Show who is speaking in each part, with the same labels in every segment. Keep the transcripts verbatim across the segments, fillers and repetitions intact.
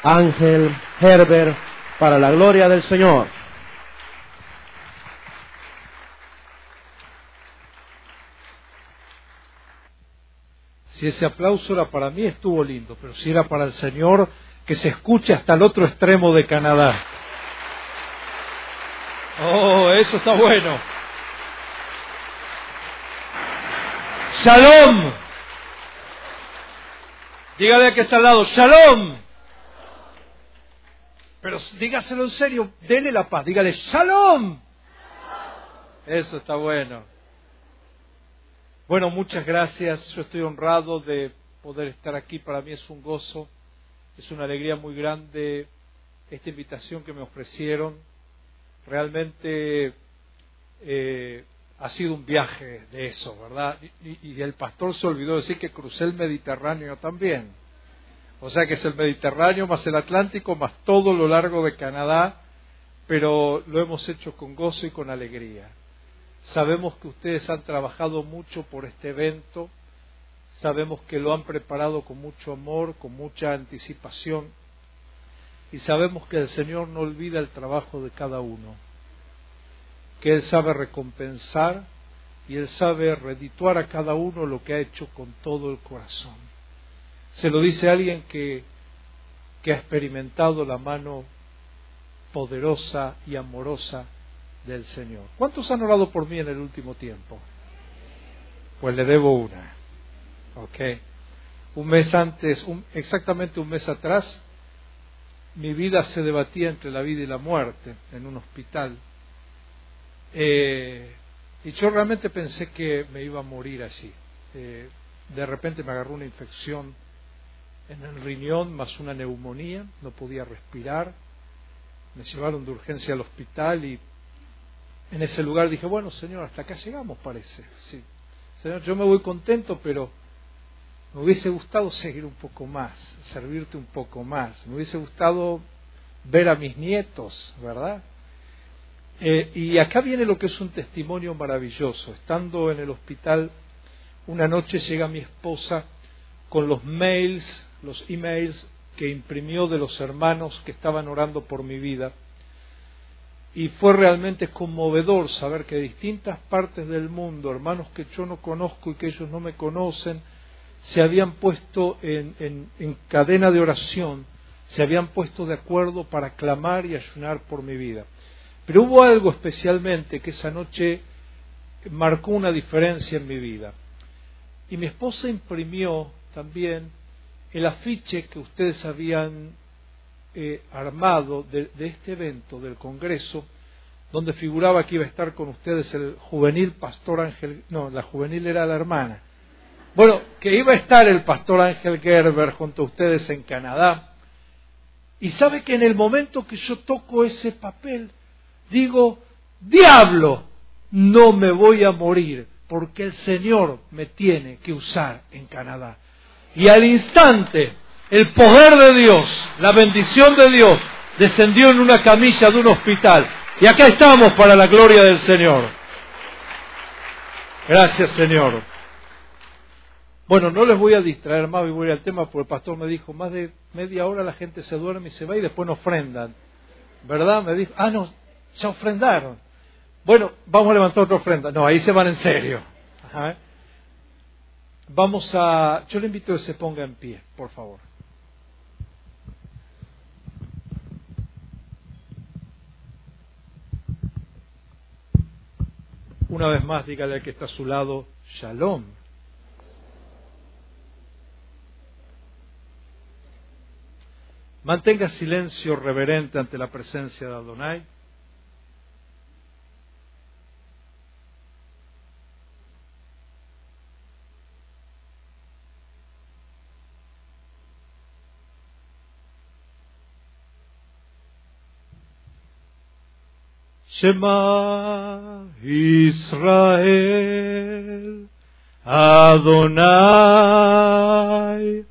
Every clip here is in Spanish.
Speaker 1: Ángel Herbert, para la gloria del Señor.
Speaker 2: Si ese aplauso era para mí, estuvo lindo, pero si era para el Señor, que se escuche hasta el otro extremo de Canadá. Oh, eso está bueno. Shalom. Dígale a que está al lado, Shalom. Pero dígaselo en serio, dele la paz, dígale, Shalom. Eso está bueno. Bueno, muchas gracias. Yo estoy honrado de poder estar aquí. Para mí es un gozo, es una alegría muy grande esta invitación que me ofrecieron. Realmente eh, ha sido un viaje de eso, ¿verdad? Y, y el pastor se olvidó decir que crucé el Mediterráneo también. O sea que es el Mediterráneo más el Atlántico más todo lo largo de Canadá, pero lo hemos hecho con gozo y con alegría. Sabemos que ustedes han trabajado mucho por este evento, sabemos que lo han preparado con mucho amor, con mucha anticipación, y sabemos que el Señor no olvida el trabajo de cada uno, que Él sabe recompensar y Él sabe redituar a cada uno lo que ha hecho con todo el corazón. Se lo dice alguien que, que ha experimentado la mano poderosa y amorosa del Señor. ¿Cuántos han orado por mí en el último tiempo? Pues le debo una. Ok. Un mes antes, un, exactamente un mes atrás, mi vida se debatía entre la vida y la muerte en un hospital. Eh, y yo realmente pensé que me iba a morir así. Eh, de repente me agarró una infección en el riñón más una neumonía, no podía respirar. Me llevaron de urgencia al hospital y en ese lugar dije, bueno, Señor, hasta acá llegamos, parece. Sí. Señor, yo me voy contento, pero me hubiese gustado seguir un poco más, servirte un poco más. Me hubiese gustado ver a mis nietos, ¿verdad? Eh, y acá viene lo que es un testimonio maravilloso. Estando en el hospital, una noche llega mi esposa con los mails, los emails que imprimió de los hermanos que estaban orando por mi vida. Y fue realmente conmovedor saber que de distintas partes del mundo, hermanos que yo no conozco y que ellos no me conocen, se habían puesto en, en, en cadena de oración, se habían puesto de acuerdo para clamar y ayunar por mi vida. Pero hubo algo especialmente que esa noche marcó una diferencia en mi vida. Y mi esposa imprimió también el afiche que ustedes habían Eh, armado de, de este evento, del Congreso, donde figuraba que iba a estar con ustedes el juvenil pastor Ángel, no, la juvenil era la hermana, bueno, que iba a estar el pastor Ángel Gerber junto a ustedes en Canadá. Y sabe que en el momento que yo toco ese papel, digo, diablo, no me voy a morir, porque el Señor me tiene que usar en Canadá. Y al instante, el poder de Dios, la bendición de Dios, descendió en una camilla de un hospital. Y acá estamos para la gloria del Señor. Gracias, Señor. Bueno, no les voy a distraer más, voy a ir al tema, porque el pastor me dijo, más de media hora la gente se duerme y se va y después no ofrendan. ¿Verdad? Me dijo, ah, no, ya ofrendaron. Bueno, vamos a levantar otra ofrenda. No, ahí se van en serio. Ajá. Vamos a... Yo le invito a que se ponga en pie, por favor. Una vez más, dígale al que está a su lado, Shalom. Mantenga silencio reverente ante la presencia de Adonai. Shema Israel, Adonai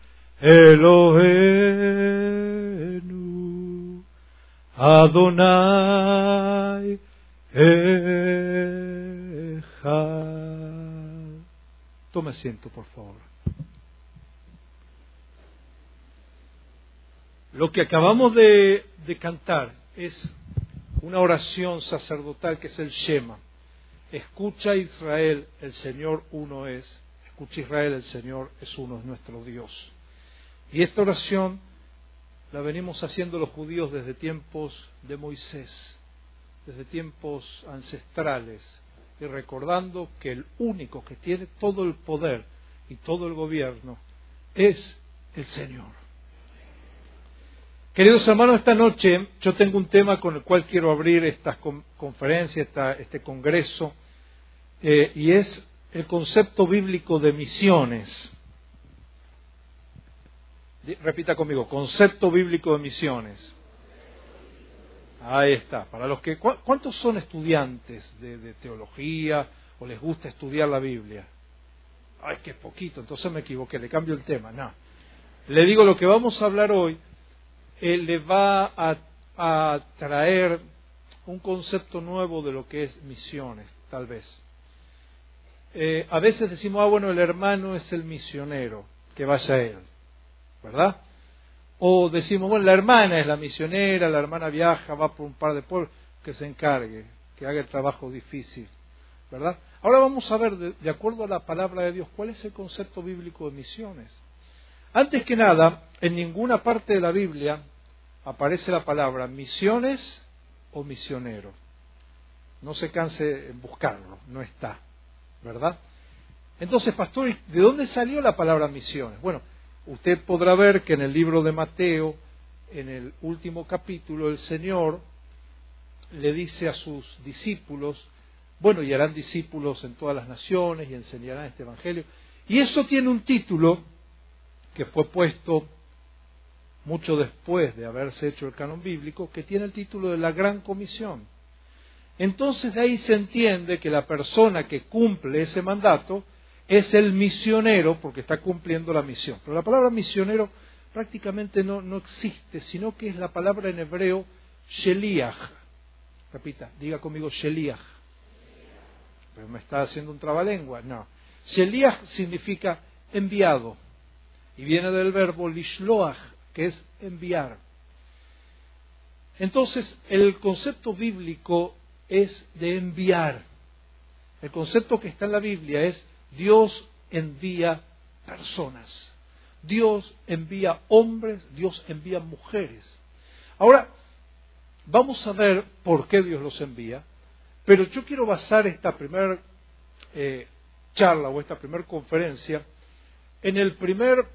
Speaker 2: Elohenu, Adonai Echad. Tome asiento, por favor. Lo que acabamos de, de cantar es una oración sacerdotal que es el Shema. Escucha Israel, el Señor uno es. Escucha Israel, el Señor es uno, es nuestro Dios. Y esta oración la venimos haciendo los judíos desde tiempos de Moisés, desde tiempos ancestrales, y recordando que el único que tiene todo el poder y todo el gobierno es el Señor. Queridos hermanos, esta noche yo tengo un tema con el cual quiero abrir esta conferencia, esta, este congreso, eh, y es el concepto bíblico de misiones. Repita conmigo, concepto bíblico de misiones. Ahí está. Para los que, ¿cuántos son estudiantes de, de teología o les gusta estudiar la Biblia? Ay, qué poquito, entonces me equivoqué, le cambio el tema. No. Le digo, lo que vamos a hablar hoy eh, le va a, a traer un concepto nuevo de lo que es misiones, tal vez. Eh, a veces decimos, ah, bueno, el hermano es el misionero, que vaya él, ¿verdad? O decimos, bueno, la hermana es la misionera, la hermana viaja, va por un par de pueblos, que se encargue, que haga el trabajo difícil, ¿verdad? Ahora vamos a ver, de, de acuerdo a la palabra de Dios, cuál es el concepto bíblico de misiones. Antes que nada, en ninguna parte de la Biblia aparece la palabra misiones o misionero. No se canse en buscarlo, no está, ¿verdad? Entonces, pastor, ¿de dónde salió la palabra misiones? Bueno, usted podrá ver que en el libro de Mateo, en el último capítulo, el Señor le dice a sus discípulos, bueno, y harán discípulos en todas las naciones y enseñarán este evangelio. Y eso tiene un título que fue puesto mucho después de haberse hecho el canon bíblico, que tiene el título de la Gran Comisión. Entonces de ahí se entiende que la persona que cumple ese mandato es el misionero, porque está cumpliendo la misión. Pero la palabra misionero prácticamente no, no existe, sino que es la palabra en hebreo sheliach. Repita, diga conmigo sheliach. Pero me está haciendo un trabalengua. No. Sheliach significa enviado. Y viene del verbo lishloach, que es enviar. Entonces, el concepto bíblico es de enviar. El concepto que está en la Biblia es Dios envía personas. Dios envía hombres, Dios envía mujeres. Ahora, vamos a ver por qué Dios los envía, pero yo quiero basar esta primera eh, charla o esta primera conferencia en el primer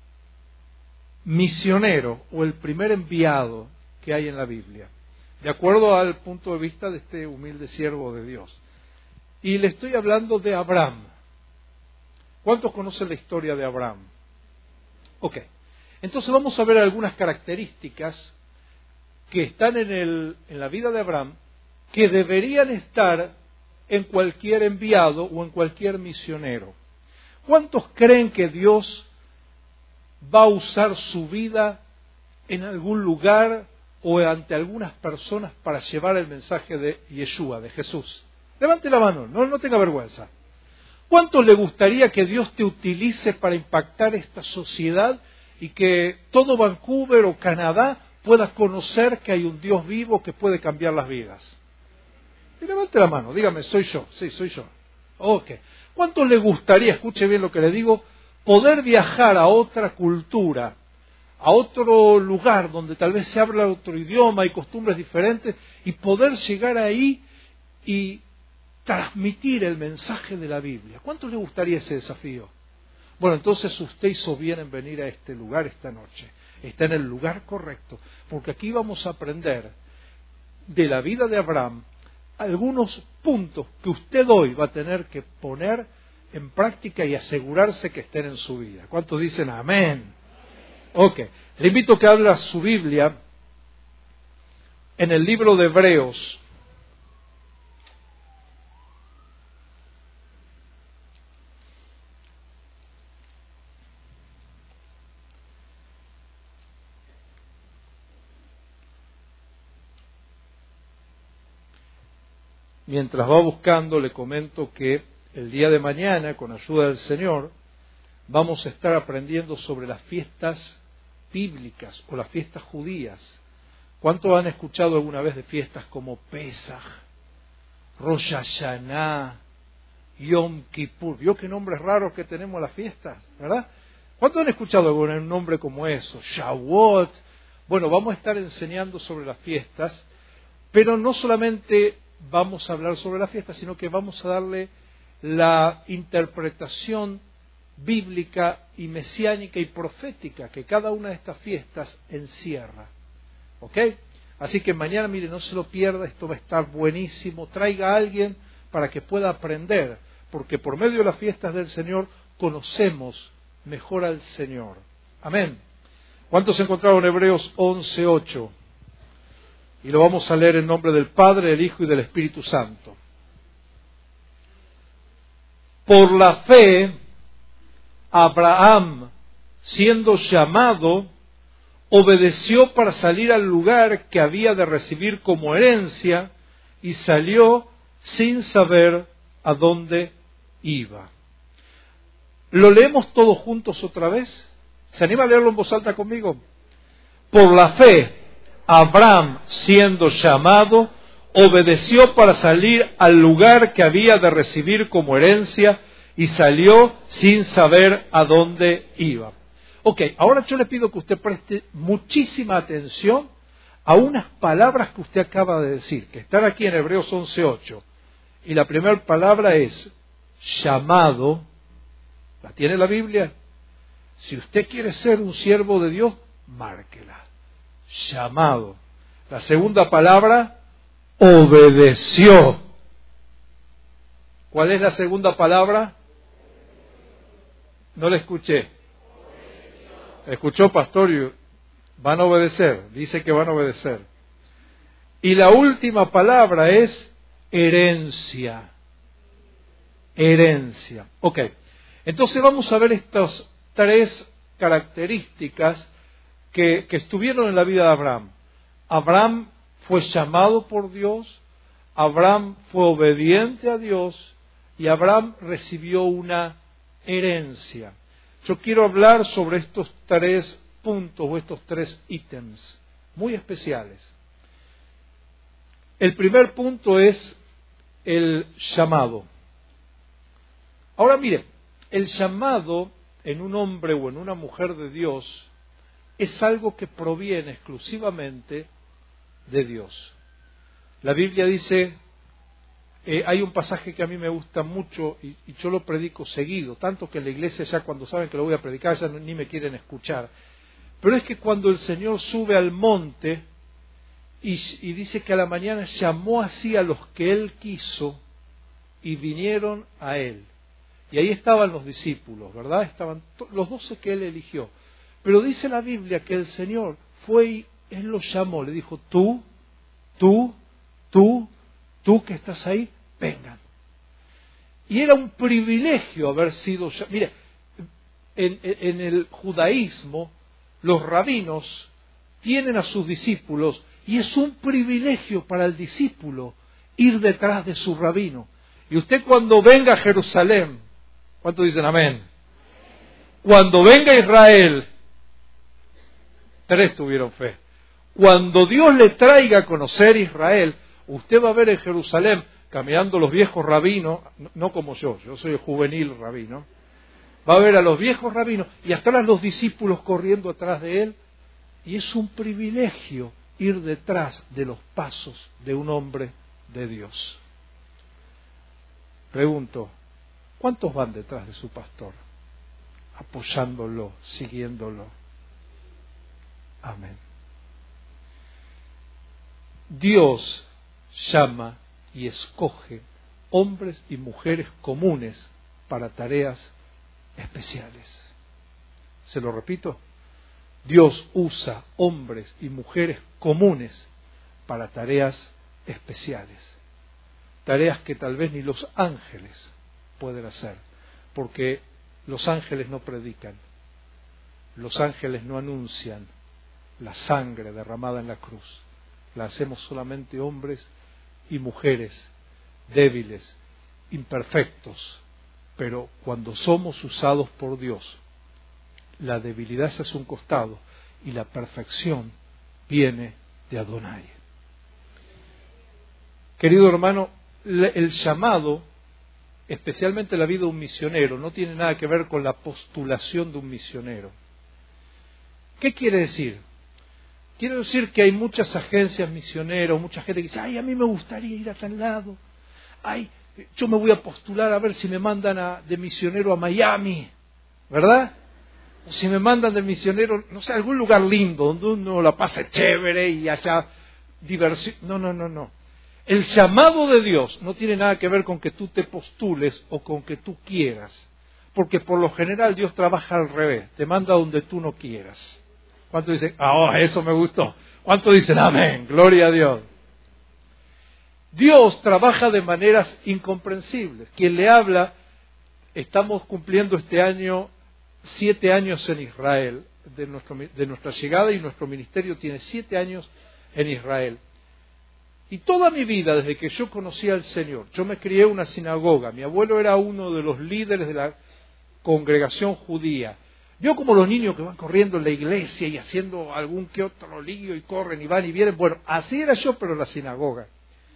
Speaker 2: misionero o el primer enviado que hay en la Biblia, de acuerdo al punto de vista de este humilde siervo de Dios. Y le estoy hablando de Abraham. ¿Cuántos conocen la historia de Abraham? Ok. Entonces vamos a ver algunas características que están en, el, en la vida de Abraham que deberían estar en cualquier enviado o en cualquier misionero. ¿Cuántos creen que Dios va a usar su vida en algún lugar o ante algunas personas para llevar el mensaje de Yeshua, de Jesús? Levante la mano, no, no tenga vergüenza. ¿Cuánto le gustaría que Dios te utilice para impactar esta sociedad y que todo Vancouver o Canadá pueda conocer que hay un Dios vivo que puede cambiar las vidas? Y levante la mano, dígame, soy yo, sí, soy yo. Ok. ¿Cuánto le gustaría, escuche bien lo que le digo, poder viajar a otra cultura, a otro lugar donde tal vez se habla otro idioma y costumbres diferentes, y poder llegar ahí y transmitir el mensaje de la Biblia? ¿Cuánto le gustaría ese desafío? Bueno, entonces usted hizo bien en venir a este lugar esta noche. Está en el lugar correcto, porque aquí vamos a aprender de la vida de Abraham algunos puntos que usted hoy va a tener que poner en práctica y asegurarse que estén en su vida. ¿Cuántos dicen amén? Ok, le invito a que abra su Biblia en el libro de Hebreos. Mientras va buscando, le comento que el día de mañana, con ayuda del Señor, vamos a estar aprendiendo sobre las fiestas bíblicas o las fiestas judías. ¿Cuántos han escuchado alguna vez de fiestas como Pesaj, Rosh Hashanah, Yom Kippur? ¿Vio qué nombres raros que tenemos las fiestas, verdad? ¿Cuántos han escuchado algún nombre como eso? Shavuot. Bueno, vamos a estar enseñando sobre las fiestas, pero no solamente vamos a hablar sobre las fiestas, sino que vamos a darle la interpretación bíblica y mesiánica y profética que cada una de estas fiestas encierra. ¿Ok? Así que mañana, mire, no se lo pierda, esto va a estar buenísimo. Traiga a alguien para que pueda aprender, porque por medio de las fiestas del Señor conocemos mejor al Señor. Amén. ¿Cuántos encontraron Hebreos once ocho? Y lo vamos a leer en nombre del Padre, del Hijo y del Espíritu Santo. Por la fe, Abraham, siendo llamado, obedeció para salir al lugar que había de recibir como herencia y salió sin saber a dónde iba. ¿Lo leemos todos juntos otra vez? ¿Se anima a leerlo en voz alta conmigo? Por la fe, Abraham, siendo llamado, obedeció para salir al lugar que había de recibir como herencia y salió sin saber a dónde iba. Ok, ahora yo le pido que usted preste muchísima atención a unas palabras que usted acaba de decir, que están aquí en Hebreos once ocho. Y la primera palabra es llamado. ¿La tiene la Biblia? Si usted quiere ser un siervo de Dios, márquela. Llamado. La segunda palabra, obedeció. ¿Cuál es la segunda palabra? No la escuché. ¿Escuchó, pastor? Van a obedecer. Dice que van a obedecer. Y la última palabra es herencia. Herencia. Ok. Entonces vamos a ver estas tres características que, que estuvieron en la vida de Abraham. Abraham fue llamado por Dios, Abraham fue obediente a Dios y Abraham recibió una herencia. Yo quiero hablar sobre estos tres puntos o estos tres ítems muy especiales. El primer punto es el llamado. Ahora mire, el llamado en un hombre o en una mujer de Dios es algo que proviene exclusivamente de Dios. La Biblia dice, eh, hay un pasaje que a mí me gusta mucho y, y yo lo predico seguido, tanto que en la iglesia ya cuando saben que lo voy a predicar ya no, ni me quieren escuchar. Pero es que cuando el Señor sube al monte y, y dice que a la mañana llamó así a los que Él quiso y vinieron a Él. Y ahí estaban los discípulos, ¿verdad? Estaban to- los doce que Él eligió. Pero dice la Biblia que el Señor fue y Él los llamó, le dijo, tú, tú, tú, tú que estás ahí, vengan. Y era un privilegio haber sido llamado. Mire, en, en el judaísmo, los rabinos tienen a sus discípulos y es un privilegio para el discípulo ir detrás de su rabino. Y usted cuando venga a Jerusalén, ¿cuántos dicen amén? Cuando venga a Israel, tres tuvieron fe. Cuando Dios le traiga a conocer Israel, usted va a ver en Jerusalén caminando los viejos rabinos, no como yo, yo soy el juvenil rabino, va a ver a los viejos rabinos y hasta ahora los discípulos corriendo atrás de él, y es un privilegio ir detrás de los pasos de un hombre de Dios. Pregunto, ¿cuántos van detrás de su pastor? Apoyándolo, siguiéndolo. Amén. Dios llama y escoge hombres y mujeres comunes para tareas especiales. Se lo repito, Dios usa hombres y mujeres comunes para tareas especiales. Tareas que tal vez ni los ángeles pueden hacer, porque los ángeles no predican, los ángeles no anuncian la sangre derramada en la cruz. La hacemos solamente hombres y mujeres débiles, imperfectos, pero cuando somos usados por Dios, la debilidad se hace un costado y la perfección viene de Adonai. Querido hermano, el llamado, especialmente la vida de un misionero, no tiene nada que ver con la postulación de un misionero. ¿Qué quiere decir? Quiero decir que hay muchas agencias misioneras, mucha gente que dice, ay, a mí me gustaría ir a tal lado, ay, yo me voy a postular a ver si me mandan a, de misionero a Miami, ¿verdad? O si me mandan de misionero, no sé, a algún lugar lindo, donde uno la pase chévere y haya diversión. No, no, no, no. El llamado de Dios no tiene nada que ver con que tú te postules o con que tú quieras, porque por lo general Dios trabaja al revés, te manda donde tú no quieras. ¿Cuántos dicen, ah, oh, eso me gustó? ¿Cuántos dicen, amén, gloria a Dios? Dios trabaja de maneras incomprensibles. Quien le habla, estamos cumpliendo este año siete años en Israel, de, nuestro, de nuestra llegada, y nuestro ministerio tiene siete años en Israel. Y toda mi vida, desde que yo conocí al Señor, yo me crié en una sinagoga, mi abuelo era uno de los líderes de la congregación judía. Vio como los niños que van corriendo en la iglesia y haciendo algún que otro lío y corren y van y vienen. Bueno, así era yo, pero en la sinagoga.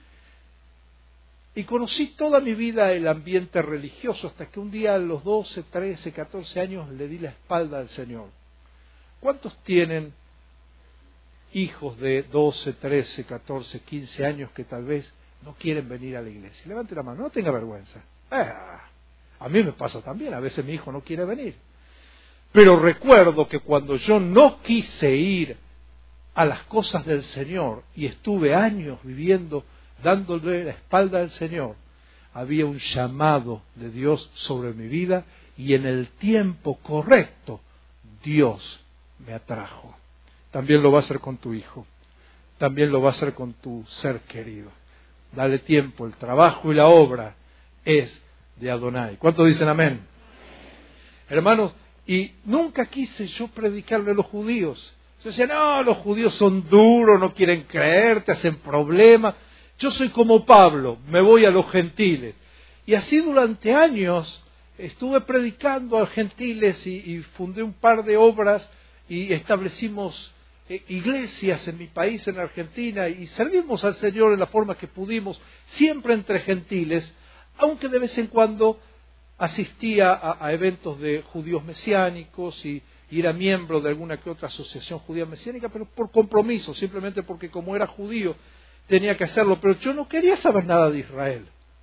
Speaker 2: Y conocí toda mi vida el ambiente religioso, hasta que un día a los doce, trece, catorce años le di la espalda al Señor. ¿Cuántos tienen hijos de doce, trece, catorce, quince años que tal vez no quieren venir a la iglesia? Levante la mano, no tenga vergüenza. Eh, a mí me pasa también, a veces mi hijo no quiere venir. Pero recuerdo que cuando yo no quise ir a las cosas del Señor y estuve años viviendo dándole la espalda al Señor, había un llamado de Dios sobre mi vida y en el tiempo correcto Dios me atrajo. También lo va a hacer con tu hijo, también lo va a hacer con tu ser querido. Dale tiempo, el trabajo y la obra es de Adonai. ¿Cuántos dicen amén? Hermanos, y nunca quise yo predicarle a los judíos. Yo decía, no, los judíos son duros, no quieren creer, te hacen problemas. Yo soy como Pablo, me voy a los gentiles. Y así durante años estuve predicando a los gentiles y, y fundé un par de obras y establecimos eh, iglesias en mi país, en Argentina, y servimos al Señor en la forma que pudimos, siempre entre gentiles, aunque de vez en cuando asistía a, a eventos de judíos mesiánicos y, y era miembro de alguna que otra asociación judía mesiánica, pero por compromiso, simplemente porque como era judío tenía que hacerlo, pero yo no quería saber nada de Israel.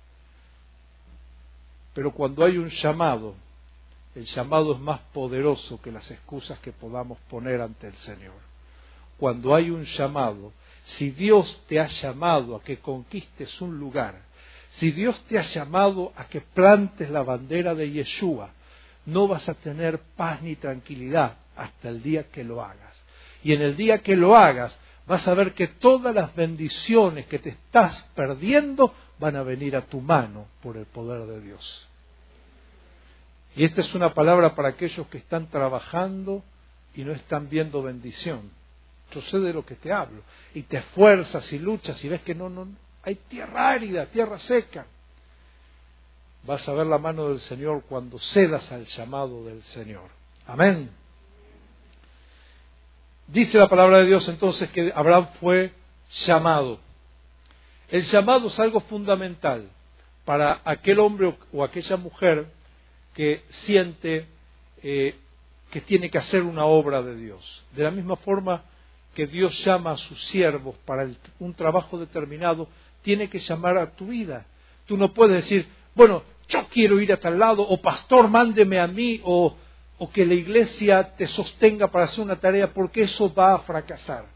Speaker 2: Pero cuando hay un llamado, el llamado es más poderoso que las excusas que podamos poner ante el Señor. Cuando hay un llamado, si Dios te ha llamado a que conquistes un lugar, si Dios te ha llamado a que plantes la bandera de Yeshua, no vas a tener paz ni tranquilidad hasta el día que lo hagas. Y en el día que lo hagas, vas a ver que todas las bendiciones que te estás perdiendo van a venir a tu mano por el poder de Dios. Y esta es una palabra para aquellos que están trabajando y no están viendo bendición. Yo sé de lo que te hablo. Y te esfuerzas y luchas y ves que no, no hay tierra árida, tierra seca. Vas a ver la mano del Señor cuando cedas al llamado del Señor. Amén. Dice la palabra de Dios entonces que Abraham fue llamado. El llamado es algo fundamental para aquel hombre o aquella mujer que siente eh, que tiene que hacer una obra de Dios. De la misma forma que Dios llama a sus siervos para el, un trabajo determinado, tiene que llamar a tu vida. Tú no puedes decir, bueno, yo quiero ir a tal lado, o pastor, mándeme a mí, o, o que la iglesia te sostenga para hacer una tarea, porque eso va a fracasar.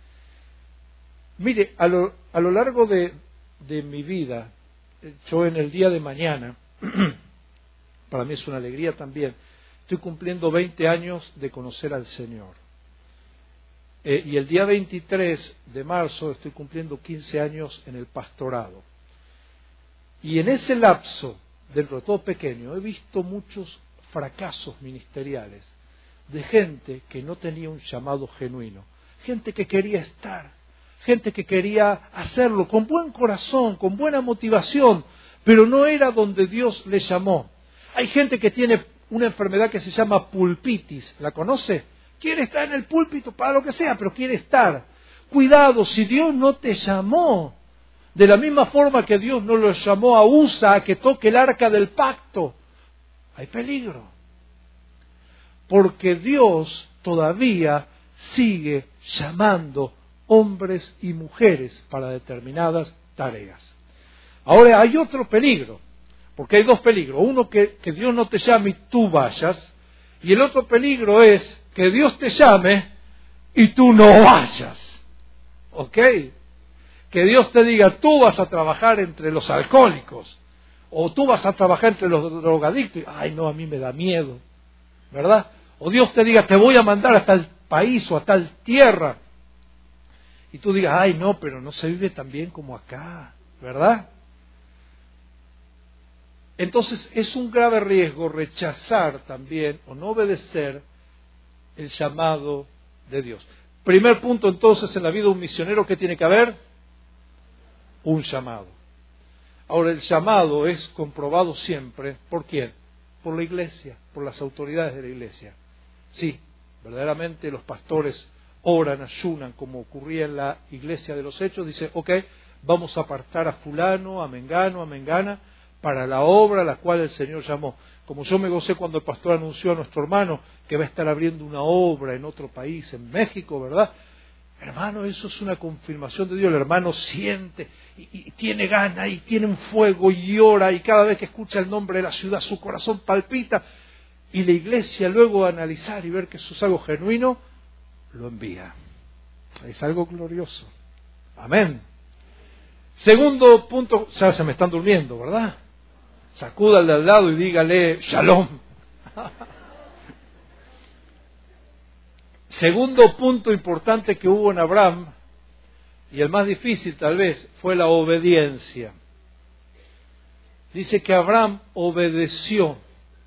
Speaker 2: Mire, a lo, a lo largo de, de mi vida, yo en el día de mañana, para mí es una alegría también, estoy cumpliendo veinte años de conocer al Señor. Eh, y el día veintitrés de marzo estoy cumpliendo quince años en el pastorado. Y en ese lapso, dentro de todo pequeño, he visto muchos fracasos ministeriales de gente que no tenía un llamado genuino, gente que quería estar, gente que quería hacerlo con buen corazón, con buena motivación, pero no era donde Dios le llamó. Hay gente que tiene una enfermedad que se llama pulpitis, ¿la conoce? quiere estar en el púlpito para lo que sea, pero quiere estar. Cuidado, si Dios no te llamó, de la misma forma que Dios no lo llamó a Usa a que toque el arca del pacto, hay peligro. Porque Dios todavía sigue llamando hombres y mujeres para determinadas tareas. Ahora hay otro peligro, porque hay dos peligros. Uno, que, que Dios no te llame y tú vayas, y el otro peligro es que Dios te llame y tú no vayas. ¿Ok? Que Dios te diga, tú vas a trabajar entre los alcohólicos, o tú vas a trabajar entre los drogadictos. Ay, no, a mí me da miedo, ¿verdad? O Dios te diga, te voy a mandar a tal país o a tal tierra, y tú digas, ay, no, pero no se vive tan bien como acá, ¿verdad? Entonces es un grave riesgo rechazar también o no obedecer el llamado de Dios. Primer punto entonces en la vida de un misionero, ¿qué tiene que haber? Un llamado. Ahora, el llamado es comprobado siempre, ¿por quién? Por la iglesia, por las autoridades de la iglesia. Sí, verdaderamente los pastores oran, ayunan, como ocurría en la iglesia de los Hechos, dice, ok, vamos a apartar a fulano, a mengano, a mengana, para la obra a la cual el Señor llamó. Como yo me gocé cuando el pastor anunció a nuestro hermano que va a estar abriendo una obra en otro país, en México, ¿verdad? Hermano, eso es una confirmación de Dios. El hermano siente y, y tiene ganas y tiene un fuego y ora, y cada vez que escucha el nombre de la ciudad su corazón palpita, y la iglesia luego analizar y ver que eso es algo genuino, lo envía. Es algo glorioso. Amén. Segundo punto, ya se me están durmiendo, ¿verdad? Sacuda al de al lado y dígale shalom. Segundo punto importante que hubo en Abraham, y el más difícil tal vez, fue la obediencia. Dice que Abraham obedeció.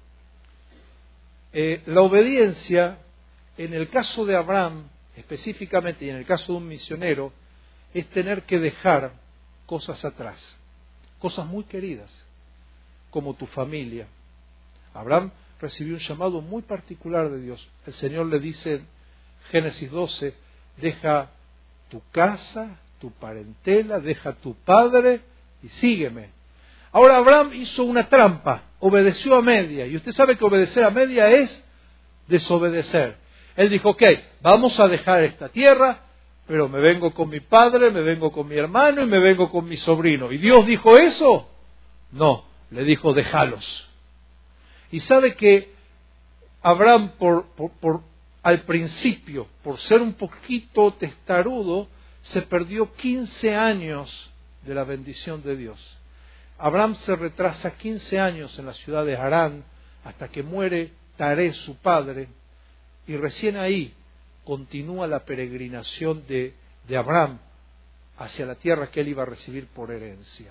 Speaker 2: Eh, la obediencia, en el caso de Abraham específicamente, y en el caso de un misionero, es tener que dejar cosas atrás, cosas muy queridas, como tu familia. Abraham recibió un llamado muy particular de Dios. El Señor le dice en Génesis doce, deja tu casa, tu parentela, deja tu padre y sígueme. Ahora Abraham hizo una trampa, obedeció a media, y usted sabe que obedecer a media es desobedecer. Él dijo, ok, vamos a dejar esta tierra, pero me vengo con mi padre, me vengo con mi hermano y me vengo con mi sobrino. ¿Y Dios dijo eso? No, le dijo, déjalos. Y sabe que Abraham, por, por, por, al principio, por ser un poquito testarudo, se perdió quince años de la bendición de Dios. Abraham se retrasa quince años en la ciudad de Harán, hasta que muere Taré, su padre, y recién ahí continúa la peregrinación de, de Abraham hacia la tierra que él iba a recibir por herencia.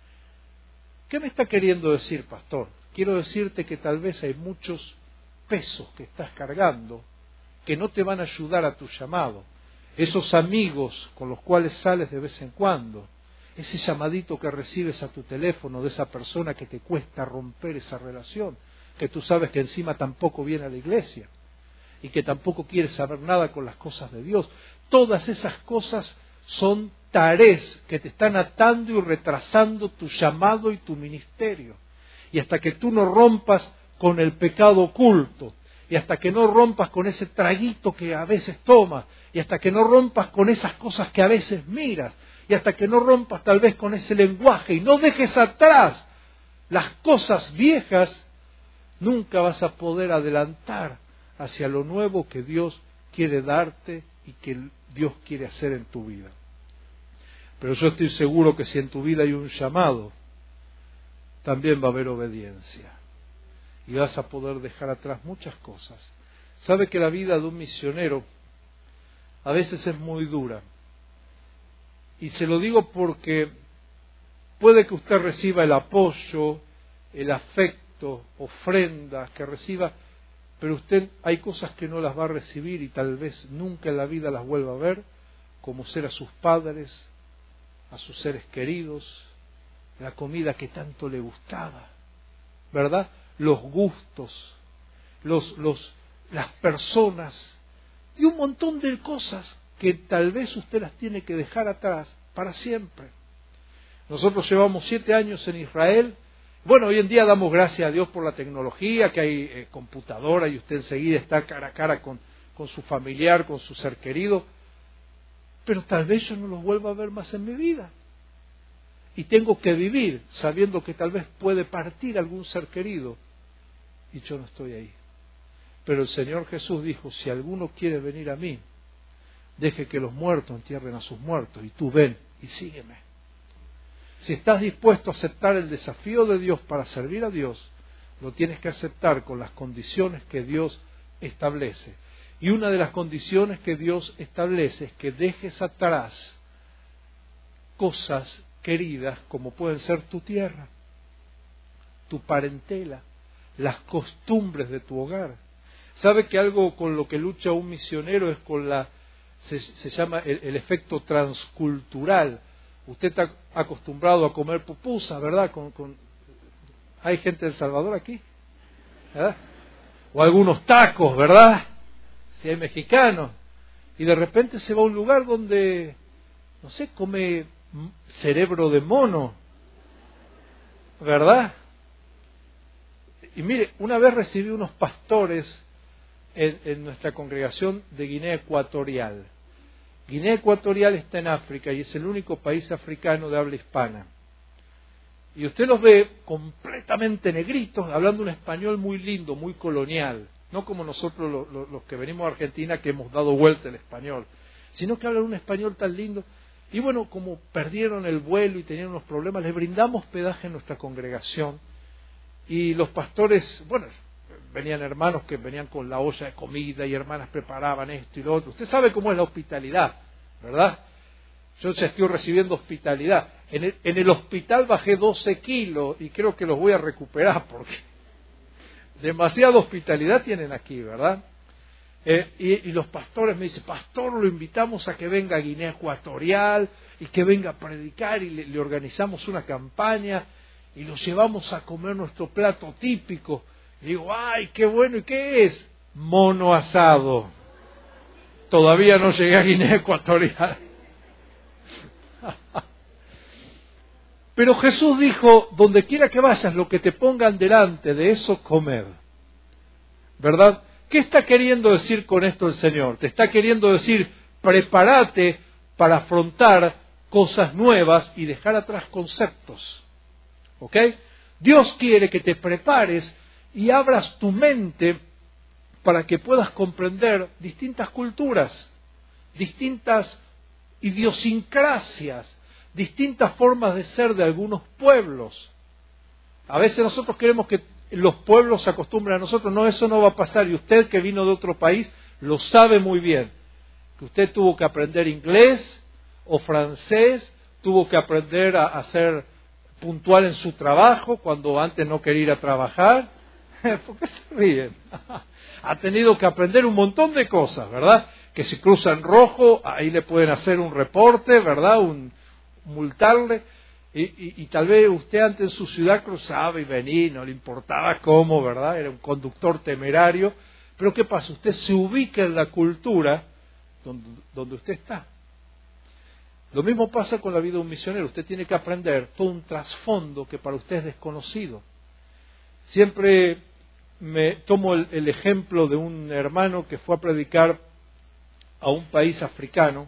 Speaker 2: ¿Qué me está queriendo decir, pastor? Quiero decirte que tal vez hay muchos pesos que estás cargando que no te van a ayudar a tu llamado. Esos amigos con los cuales sales de vez en cuando, ese llamadito que recibes a tu teléfono de esa persona que te cuesta romper esa relación, que tú sabes que encima tampoco viene a la iglesia y que tampoco quiere saber nada con las cosas de Dios. Todas esas cosas son tareas que te están atando y retrasando tu llamado y tu ministerio. Y hasta que tú no rompas con el pecado oculto, y hasta que no rompas con ese traguito que a veces tomas, y hasta que no rompas con esas cosas que a veces miras, y hasta que no rompas tal vez con ese lenguaje, y no dejes atrás las cosas viejas, nunca vas a poder adelantar hacia lo nuevo que Dios quiere darte y que Dios quiere hacer en tu vida. Pero yo estoy seguro que si en tu vida hay un llamado, también va a haber obediencia. Y vas a poder dejar atrás muchas cosas. Sabe que la vida de un misionero a veces es muy dura. Y se lo digo porque puede que usted reciba el apoyo, el afecto, ofrendas que reciba, pero usted hay cosas que no las va a recibir y tal vez nunca en la vida las vuelva a ver, como ser a sus padres, a sus seres queridos, la comida que tanto le gustaba, ¿verdad? Los gustos, los, los, las personas y un montón de cosas que tal vez usted las tiene que dejar atrás para siempre. Nosotros llevamos siete años en Israel. Bueno, hoy en día damos gracias a Dios por la tecnología, que hay eh, computadora y usted enseguida está cara a cara con, con su familiar, con su ser querido. Pero tal vez yo no los vuelva a ver más en mi vida. Y tengo que vivir sabiendo que tal vez puede partir algún ser querido y yo no estoy ahí. Pero el Señor Jesús dijo, si alguno quiere venir a mí, deje que los muertos entierren a sus muertos y tú ven y sígueme. Si estás dispuesto a aceptar el desafío de Dios para servir a Dios, lo tienes que aceptar con las condiciones que Dios establece. Y una de las condiciones que Dios establece es que dejes atrás cosas queridas como pueden ser tu tierra, tu parentela, las costumbres de tu hogar. ¿Sabe que algo con lo que lucha un misionero es con la, se, se llama el, el efecto transcultural? Usted está acostumbrado a comer pupusas, ¿verdad? Con, con... ¿Hay gente de El Salvador aquí? ¿Verdad? O algunos tacos, ¿verdad? Si hay mexicanos. Y de repente se va a un lugar donde, no sé, come cerebro de mono, ¿verdad? Y mire, una vez recibí unos pastores en, en nuestra congregación de Guinea Ecuatorial. Guinea Ecuatorial está en África y es el único país africano de habla hispana. Y usted los ve completamente negritos, hablando un español muy lindo, muy colonial. No como nosotros los, los, los que venimos a Argentina que hemos dado vuelta el español, sino que hablan un español tan lindo. Y bueno, como perdieron el vuelo y tenían unos problemas, les brindamos hospedaje en nuestra congregación. Y los pastores, bueno, venían hermanos que venían con la olla de comida y hermanas preparaban esto y lo otro. Usted sabe cómo es la hospitalidad, ¿verdad? Yo ya estoy recibiendo hospitalidad. En el, en el hospital bajé doce kilos y creo que los voy a recuperar porque demasiada hospitalidad tienen aquí, ¿verdad? Eh, y, y los pastores me dicen, pastor, lo invitamos a que venga a Guinea Ecuatorial y que venga a predicar y le, le organizamos una campaña y lo llevamos a comer nuestro plato típico. Y digo, ay, qué bueno, ¿y qué es? Mono asado. Todavía no llegué a Guinea Ecuatorial. Pero Jesús dijo, donde quiera que vayas, lo que te pongan delante, de eso comer. ¿Verdad? ¿Qué está queriendo decir con esto el Señor? Te está queriendo decir, prepárate para afrontar cosas nuevas y dejar atrás conceptos. ¿Ok? Dios quiere que te prepares y abras tu mente para que puedas comprender distintas culturas, distintas idiosincrasias, distintas formas de ser de algunos pueblos. A veces nosotros queremos que los pueblos se acostumbren a nosotros. No, eso no va a pasar. Y usted que vino de otro país lo sabe muy bien. Que usted tuvo que aprender inglés o francés, tuvo que aprender a, a ser puntual en su trabajo cuando antes no quería ir a trabajar. ¿Por qué se ríen? Ha tenido que aprender un montón de cosas, ¿verdad? Que si cruza en rojo, ahí le pueden hacer un reporte, ¿verdad? Un multarle. Y, y, y tal vez usted antes en su ciudad cruzaba y venía, no le importaba cómo, ¿verdad? Era un conductor temerario. Pero ¿qué pasa? Usted se ubica en la cultura donde, donde usted está. Lo mismo pasa con la vida de un misionero. Usted tiene que aprender todo un trasfondo que para usted es desconocido. Siempre me tomo el, el ejemplo de un hermano que fue a predicar a un país africano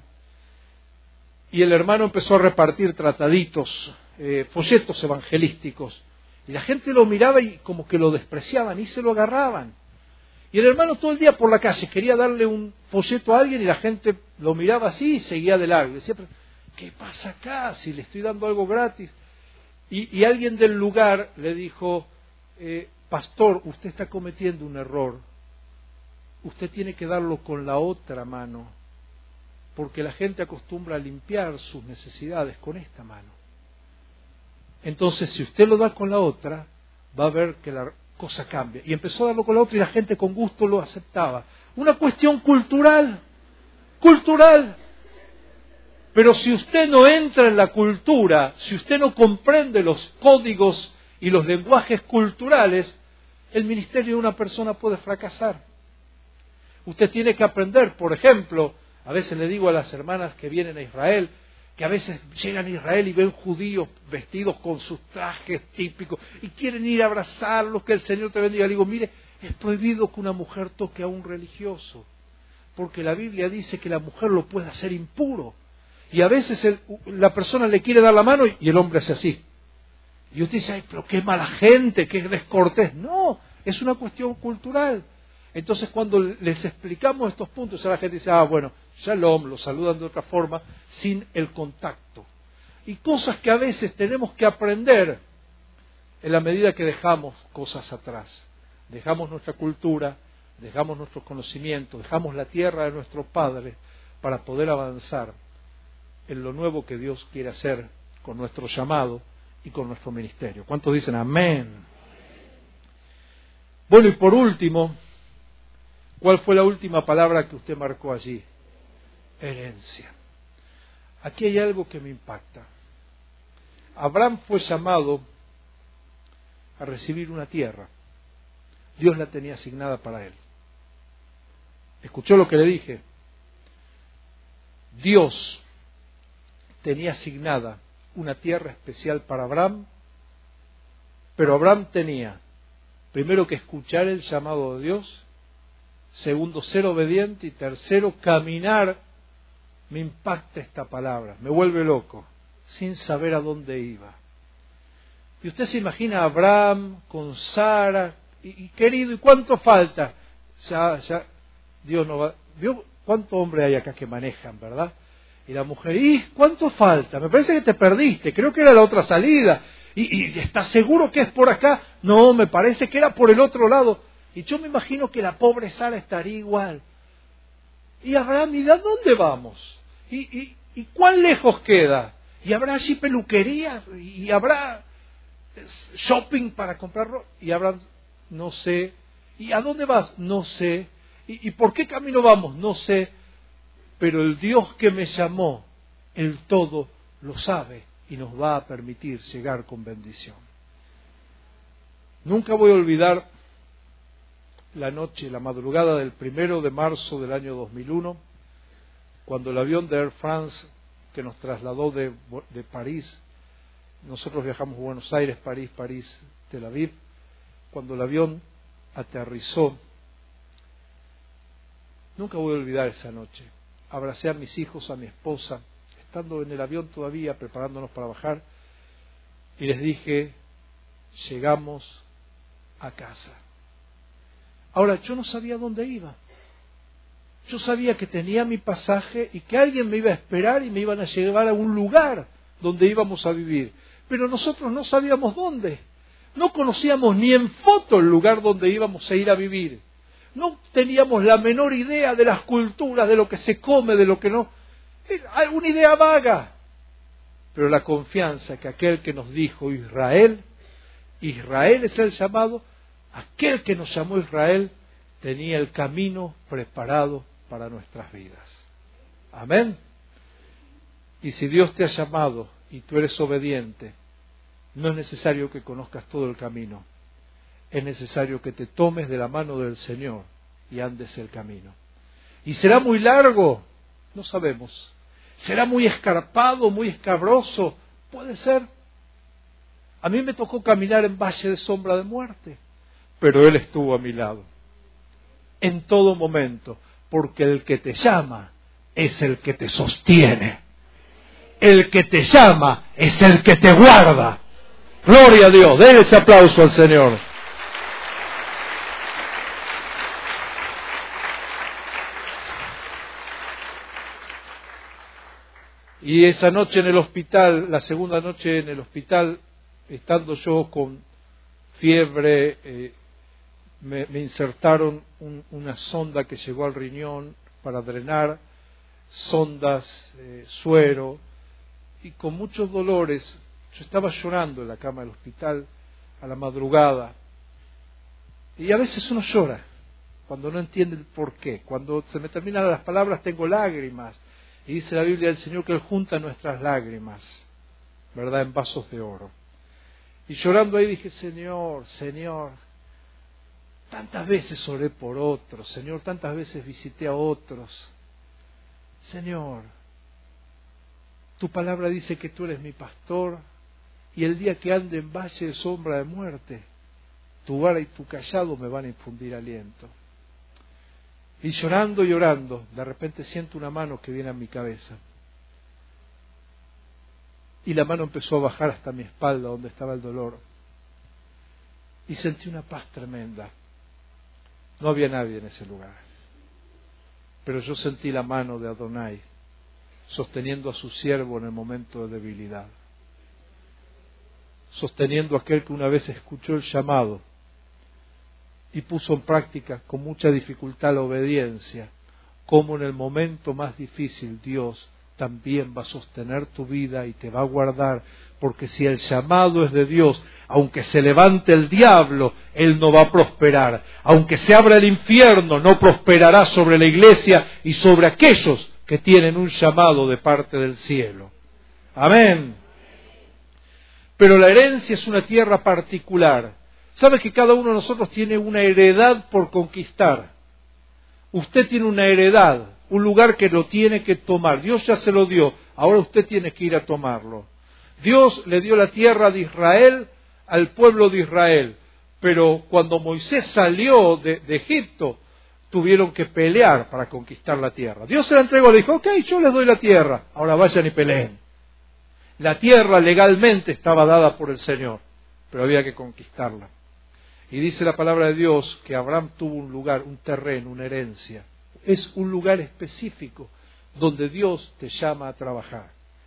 Speaker 2: y el hermano empezó a repartir trataditos, eh, folletos evangelísticos, y la gente lo miraba y como que lo despreciaban y se lo agarraban. Y el hermano todo el día por la calle quería darle un folleto a alguien y la gente lo miraba así y seguía de largo. Decía, ¿qué pasa acá si le estoy dando algo gratis? Y, y alguien del lugar le dijo, eh, pastor, usted está cometiendo un error. Usted tiene que darlo con la otra mano, porque la gente acostumbra a limpiar sus necesidades con esta mano. Entonces, si usted lo da con la otra, va a ver que la cosa cambia. Y empezó a darlo con la otra y la gente con gusto lo aceptaba. Una cuestión cultural, cultural. Pero si usted no entra en la cultura, si usted no comprende los códigos y los lenguajes culturales, el ministerio de una persona puede fracasar. Usted tiene que aprender, por ejemplo, a veces le digo a las hermanas que vienen a Israel, que a veces llegan a Israel y ven judíos vestidos con sus trajes típicos y quieren ir a abrazarlos, que el Señor te bendiga. Le digo, mire, es prohibido que una mujer toque a un religioso, porque la Biblia dice que la mujer lo puede hacer impuro. Y a veces el, la persona le quiere dar la mano y el hombre hace así. Y usted dice, ay, pero qué mala gente, qué descortés. No, es una cuestión cultural. Entonces cuando les explicamos estos puntos, a la gente dice, ah, bueno, shalom, lo saludan de otra forma, sin el contacto. Y cosas que a veces tenemos que aprender en la medida que dejamos cosas atrás. Dejamos nuestra cultura, dejamos nuestros conocimientos, dejamos la tierra de nuestros padres para poder avanzar en lo nuevo que Dios quiere hacer con nuestro llamado y con nuestro ministerio. ¿Cuántos dicen amén? Bueno, y por último, ¿cuál fue la última palabra que usted marcó allí? Herencia. Aquí hay algo que me impacta. Abraham fue llamado a recibir una tierra. Dios la tenía asignada para él. ¿Escuchó lo que le dije? Dios tenía asignada una tierra especial para Abraham, pero Abraham tenía, primero, que escuchar el llamado de Dios, segundo, ser obediente, y tercero, caminar. Me impacta esta palabra, me vuelve loco, sin saber a dónde iba. Y usted se imagina a Abraham con Sara, y, y querido, ¿y cuánto falta? Ya, ya, Dios no va. ¿Vio cuánto hombre hay acá que manejan, verdad? Y la mujer, ¿y cuánto falta? Me parece que te perdiste, creo que era la otra salida. ¿Y, y estás seguro que es por acá? No, me parece que era por el otro lado. Y yo me imagino que la pobre Sara estaría igual. Y Abraham, ¿y de dónde vamos? ¿Y, y, y cuán lejos queda? ¿Y habrá allí peluquerías? ¿Y habrá shopping para comprar ropa? Y Abraham, no sé. ¿Y a dónde vas? No sé. ¿Y, y por qué camino vamos? No sé. Pero el Dios que me llamó, el todo lo sabe y nos va a permitir llegar con bendición. Nunca voy a olvidar la noche, la madrugada del primero de marzo del año dos mil uno, cuando el avión de Air France que nos trasladó de, de París, nosotros viajamos a Buenos Aires, París, París, Tel Aviv, cuando el avión aterrizó, nunca voy a olvidar esa noche. Abracé a mis hijos, a mi esposa, estando en el avión todavía, preparándonos para bajar, y les dije, llegamos a casa. Ahora, yo no sabía dónde iba. Yo sabía que tenía mi pasaje y que alguien me iba a esperar y me iban a llevar a un lugar donde íbamos a vivir. Pero nosotros no sabíamos dónde. No conocíamos ni en foto el lugar donde íbamos a ir a vivir. No teníamos la menor idea de las culturas, de lo que se come, de lo que no. Alguna idea vaga. Pero la confianza que aquel que nos dijo Israel, Israel es el llamado, aquel que nos llamó Israel tenía el camino preparado para nuestras vidas. Amén. Y si Dios te ha llamado y tú eres obediente, no es necesario que conozcas todo el camino. Es necesario que te tomes de la mano del Señor y andes el camino. ¿Y será muy largo? No sabemos. ¿Será muy escarpado, muy escabroso? Puede ser. A mí me tocó caminar en valle de sombra de muerte, pero Él estuvo a mi lado en todo momento, porque el que te llama es el que te sostiene. El que te llama es el que te guarda. Gloria a Dios. Den ese aplauso al Señor. Y esa noche en el hospital, la segunda noche en el hospital, estando yo con fiebre, eh, me, me insertaron un, una sonda que llegó al riñón para drenar, sondas, eh, suero, y con muchos dolores. Yo estaba llorando en la cama del hospital a la madrugada. Y a veces uno llora cuando no entiende el por qué. Cuando se me terminan las palabras tengo lágrimas. Y dice la Biblia del Señor que Él junta nuestras lágrimas, ¿verdad?, en vasos de oro. Y llorando ahí dije, Señor, Señor, tantas veces oré por otros, Señor, tantas veces visité a otros. Señor, tu palabra dice que tú eres mi pastor y el día que ande en valle de sombra de muerte, tu vara y tu cayado me van a infundir aliento. Y llorando y llorando, de repente siento una mano que viene a mi cabeza. Y la mano empezó a bajar hasta mi espalda donde estaba el dolor. Y sentí una paz tremenda. No había nadie en ese lugar. Pero yo sentí la mano de Adonai sosteniendo a su siervo en el momento de debilidad. Sosteniendo a aquel que una vez escuchó el llamado y puso en práctica con mucha dificultad la obediencia, como en el momento más difícil Dios también va a sostener tu vida y te va a guardar, porque si el llamado es de Dios, aunque se levante el diablo, él no va a prosperar. Aunque se abra el infierno, no prosperará sobre la iglesia y sobre aquellos que tienen un llamado de parte del cielo. Amén. Pero la herencia es una tierra particular. ¿Sabe que cada uno de nosotros tiene una heredad por conquistar? Usted tiene una heredad, un lugar que lo tiene que tomar. Dios ya se lo dio, ahora usted tiene que ir a tomarlo. Dios le dio la tierra de Israel al pueblo de Israel, pero cuando Moisés salió de, de Egipto, tuvieron que pelear para conquistar la tierra. Dios se la entregó, le dijo, ok, yo les doy la tierra, ahora vayan y peleen. La tierra legalmente estaba dada por el Señor, pero había que conquistarla. Y dice la palabra de Dios que Abraham tuvo un lugar, un terreno, una herencia. Es un lugar específico donde Dios te llama a trabajar.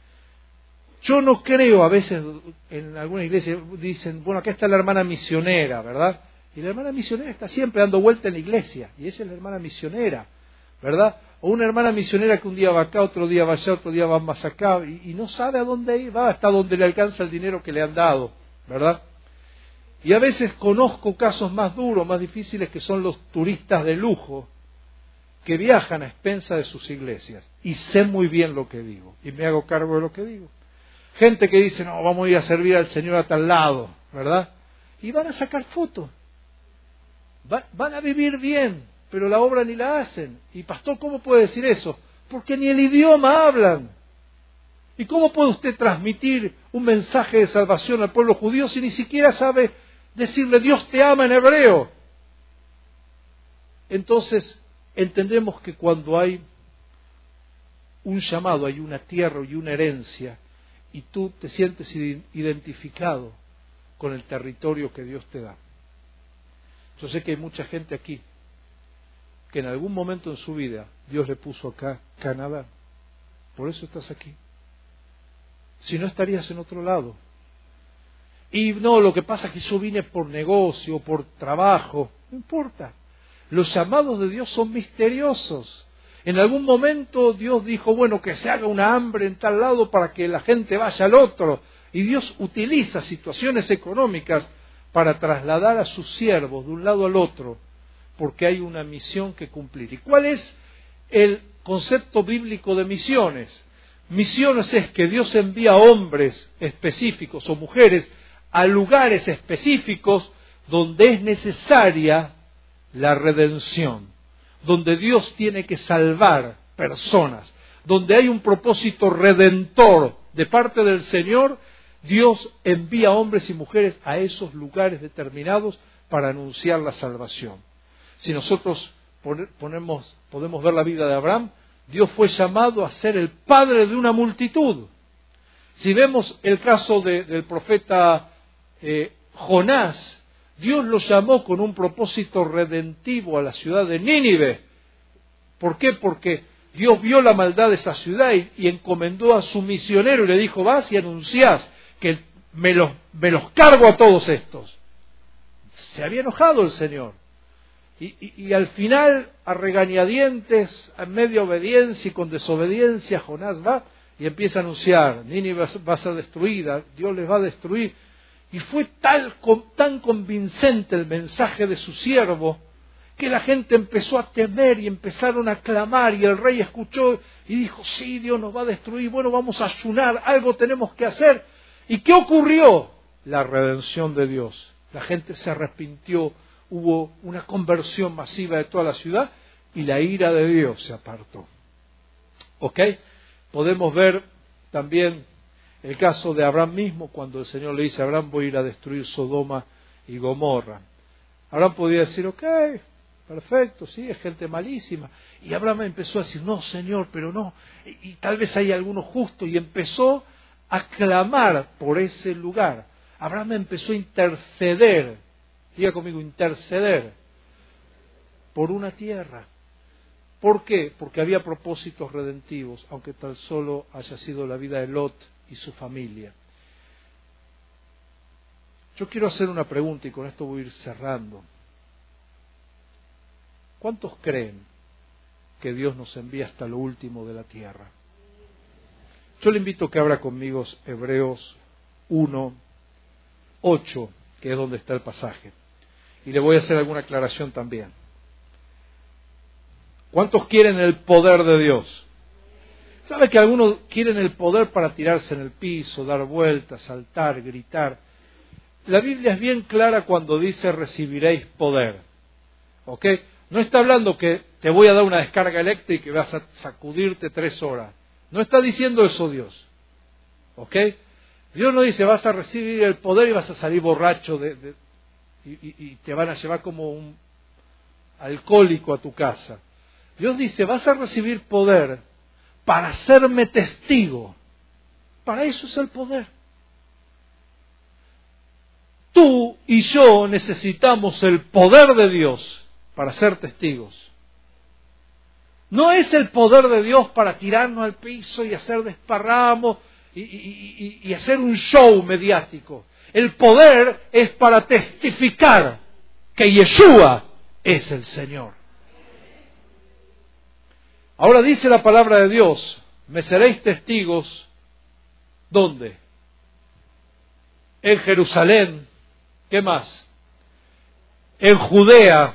Speaker 2: Yo no creo, a veces en alguna iglesia dicen, bueno, acá está la hermana misionera, ¿verdad? Y la hermana misionera está siempre dando vuelta en la iglesia, y esa es la hermana misionera, ¿verdad? O una hermana misionera que un día va acá, otro día va allá, otro día va más acá, y, y no sabe a dónde ir, va hasta donde le alcanza el dinero que le han dado, ¿verdad? Y a veces conozco casos más duros, más difíciles, que son los turistas de lujo, que viajan a expensas de sus iglesias, y sé muy bien lo que digo, y me hago cargo de lo que digo. Gente que dice, no, vamos a ir a servir al Señor a tal lado, ¿verdad? Y van a sacar fotos, Va, van a vivir bien, pero la obra ni la hacen. Y pastor, ¿cómo puede decir eso? Porque ni el idioma hablan. ¿Y cómo puede usted transmitir un mensaje de salvación al pueblo judío si ni siquiera sabe decirle Dios te ama en hebreo? Entonces, entendemos que cuando hay un llamado, hay una tierra y una herencia, y tú te sientes identificado con el territorio que Dios te da. Yo sé que hay mucha gente aquí que en algún momento en su vida Dios le puso acá Canadá. Por eso estás aquí. Si no, estarías en otro lado. Y no, lo que pasa es que yo vine por negocio, por trabajo. No importa. Los llamados de Dios son misteriosos. En algún momento Dios dijo, bueno, que se haga una hambre en tal lado para que la gente vaya al otro. Y Dios utiliza situaciones económicas para trasladar a sus siervos de un lado al otro, porque hay una misión que cumplir. ¿Y cuál es el concepto bíblico de misiones? Misiones es que Dios envía hombres específicos o mujeres a lugares específicos donde es necesaria la redención, donde Dios tiene que salvar personas, donde hay un propósito redentor de parte del Señor. Dios envía hombres y mujeres a esos lugares determinados para anunciar la salvación. Si nosotros ponemos, podemos ver la vida de Abraham, Dios fue llamado a ser el padre de una multitud. Si vemos el caso de, del profeta eh, Jonás, Dios lo llamó con un propósito redentivo a la ciudad de Nínive. ¿Por qué? Porque Dios vio la maldad de esa ciudad y, y encomendó a su misionero y le dijo, vas y anunciás que me los, me los cargo a todos estos. Se había enojado el Señor. Y, y, y al final, a regañadientes, a media obediencia y con desobediencia, Jonás va y empieza a anunciar, Nínive va a ser destruida, Dios les va a destruir. Y fue tal, tan convincente el mensaje de su siervo, que la gente empezó a temer y empezaron a clamar, y el rey escuchó y dijo, sí, Dios nos va a destruir, bueno, vamos a ayunar, algo tenemos que hacer. ¿Y qué ocurrió? La redención de Dios. La gente se arrepintió, hubo una conversión masiva de toda la ciudad y la ira de Dios se apartó. ¿Ok? Podemos ver también el caso de Abraham mismo, cuando el Señor le dice a Abraham, voy a ir a destruir Sodoma y Gomorra. Abraham podía decir, ok, perfecto, sí, es gente malísima. Y Abraham empezó a decir, no, Señor, pero no. Y, y tal vez hay alguno justo. Y empezó a clamar por ese lugar. Abraham empezó a interceder. Diga conmigo, interceder por una tierra. ¿Por qué? Porque había propósitos redentivos, aunque tan solo haya sido la vida de Lot y su familia. Yo quiero hacer una pregunta y con esto voy a ir cerrando. ¿Cuántos creen que Dios nos envía hasta lo último de la tierra? Yo le invito a que abra conmigo Hebreos uno, ocho, que es donde está el pasaje. Y le voy a hacer alguna aclaración también. ¿Cuántos quieren el poder de Dios? ¿Sabe que algunos quieren el poder para tirarse en el piso, dar vueltas, saltar, gritar? La Biblia es bien clara cuando dice recibiréis poder. ¿Ok? No está hablando que te voy a dar una descarga eléctrica y vas a sacudirte tres horas. No está diciendo eso Dios. ¿Ok? Dios no dice vas a recibir el poder y vas a salir borracho de, de, y, y, y te van a llevar como un alcohólico a tu casa. Dios dice vas a recibir poder para hacerme testigo. Para eso es el poder. Tú y yo necesitamos el poder de Dios para ser testigos. No es el poder de Dios para tirarnos al piso y hacer desparramos y, y, y, y hacer un show mediático. El poder es para testificar que Yeshua es el Señor. Ahora dice la palabra de Dios, me seréis testigos, ¿dónde? En Jerusalén. ¿Qué más? En Judea,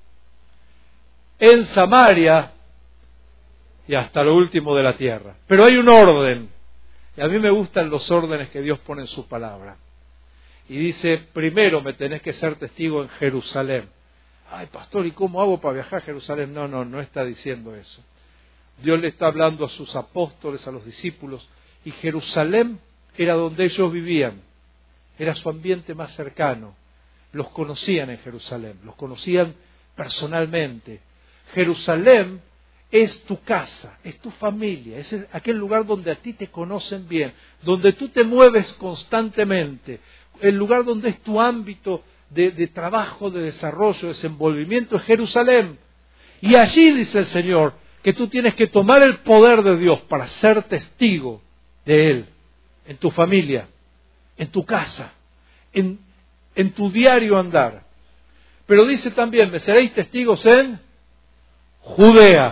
Speaker 2: en Samaria y hasta lo último de la tierra. Pero hay un orden. Y a mí me gustan los órdenes que Dios pone en su palabra. Y dice, primero me tenés que ser testigo en Jerusalén. Ay, pastor, ¿y cómo hago para viajar a Jerusalén? No, no, no está diciendo eso. Dios le está hablando a sus apóstoles, a los discípulos. Y Jerusalén era donde ellos vivían. Era su ambiente más cercano. Los conocían en Jerusalén, los conocían personalmente. Jerusalén es tu casa, es tu familia, es aquel lugar donde a ti te conocen bien, donde tú te mueves constantemente, el lugar donde es tu ámbito de, de trabajo, de desarrollo, de desenvolvimiento, es Jerusalén. Y allí dice el Señor que tú tienes que tomar el poder de Dios para ser testigo de Él, en tu familia, en tu casa, en, en tu diario andar. Pero dice también, me seréis testigos en Judea.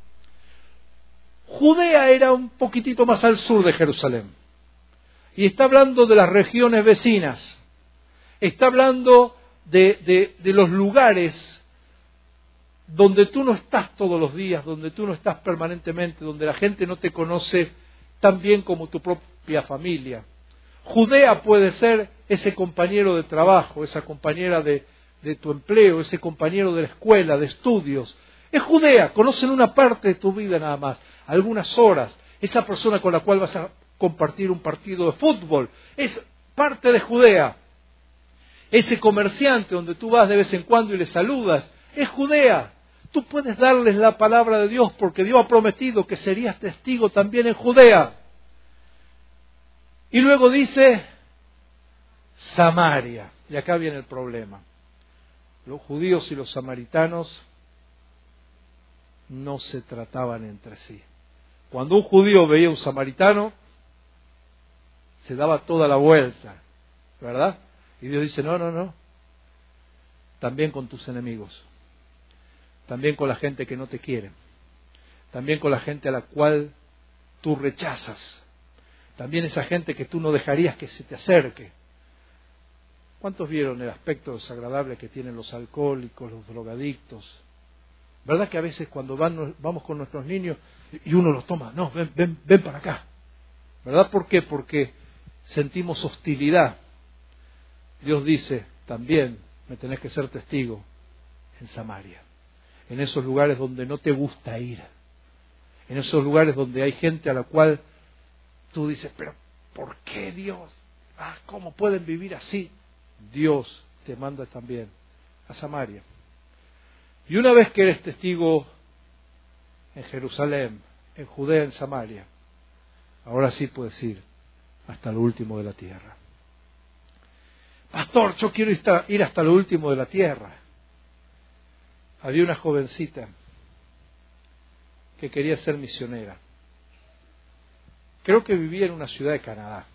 Speaker 2: Judea era un poquitito más al sur de Jerusalén. Y está hablando de las regiones vecinas. Está hablando de, de, de los lugares donde tú no estás todos los días, donde tú no estás permanentemente, donde la gente no te conoce tan bien como tu propia familia. Judea puede ser ese compañero de trabajo, esa compañera de, de tu empleo, ese compañero de la escuela, de estudios. Es Judea, conocen una parte de tu vida nada más, algunas horas. Esa persona con la cual vas a compartir un partido de fútbol, es parte de Judea. Ese comerciante donde tú vas de vez en cuando y le saludas, es Judea. Tú puedes darles la palabra de Dios porque Dios ha prometido que serías testigo también en Judea. Y luego dice Samaria. Y acá viene el problema. Los judíos y los samaritanos no se trataban entre sí. Cuando un judío veía a un samaritano, se daba toda la vuelta, ¿verdad? Y Dios dice, no, no, no. También con tus enemigos. También con la gente que no te quiere. También con la gente a la cual tú rechazas. También esa gente que tú no dejarías que se te acerque. ¿Cuántos vieron el aspecto desagradable que tienen los alcohólicos, los drogadictos? ¿Verdad que a veces cuando van, vamos con nuestros niños y uno los toma, no, ven, ven, ven para acá? ¿Verdad? ¿Por qué? Porque sentimos hostilidad. Dios dice también, me tenés que ser testigo en Samaria, en esos lugares donde no te gusta ir, en esos lugares donde hay gente a la cual tú dices, pero ¿por qué Dios? Ah, ¿cómo pueden vivir así? Dios te manda también a Samaria. Y una vez que eres testigo en Jerusalén, en Judea, en Samaria, ahora sí puedes ir hasta lo último de la tierra. Pastor, yo quiero ir hasta lo último de la tierra. Había una jovencita que quería ser misionera. Creo que vivía en una ciudad de Canadá.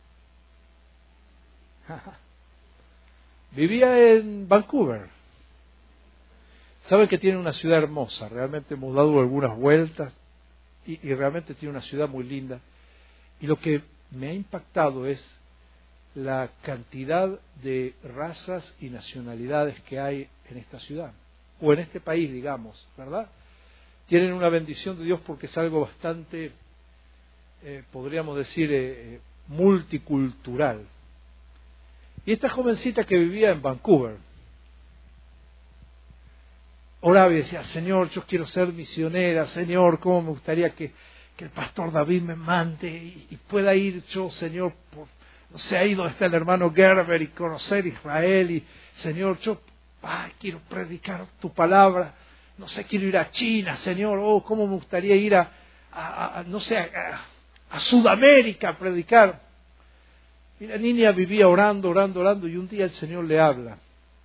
Speaker 2: Vivía en Vancouver. Saben que tiene una ciudad hermosa. Realmente hemos dado algunas vueltas y, y realmente tiene una ciudad muy linda. Y lo que me ha impactado es la cantidad de razas y nacionalidades que hay en esta ciudad, o en este país, digamos, ¿verdad? Tienen una bendición de Dios porque es algo bastante, eh, podríamos decir, eh, multicultural. Y esta jovencita que vivía en Vancouver, oraba y decía, Señor, yo quiero ser misionera, Señor, cómo me gustaría que, que el pastor David me mande y, y pueda ir yo, Señor, por no sé, ahí donde está el hermano Gerber y conocer Israel y, Señor, yo ay, quiero predicar tu palabra, no sé, quiero ir a China, Señor, oh, cómo me gustaría ir a, a, a no sé, a, a Sudamérica a predicar. Y la niña vivía orando, orando, orando y un día el Señor le habla